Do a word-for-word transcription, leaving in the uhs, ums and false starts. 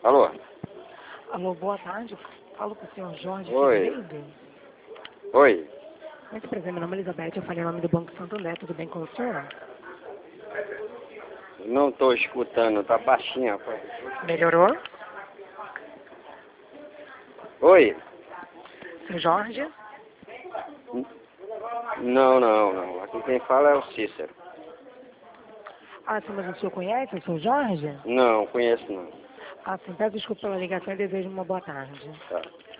Alô? Alô, boa tarde. Falo com o senhor Jorge Oi. Figueiredo. Oi. Muito prazer, meu nome é Elizabeth, eu falei em nome do Banco Santander, tudo bem com o senhor? Não estou escutando, tá baixinho, rapaz. Melhorou? Oi? Seu Jorge? Não, não, não. Aqui quem fala é o Cícero. Ah, sim, mas o senhor conhece o seu Jorge? Não, conheço não. Ah, sim, peço desculpa pela ligação e desejo uma boa tarde. Tá.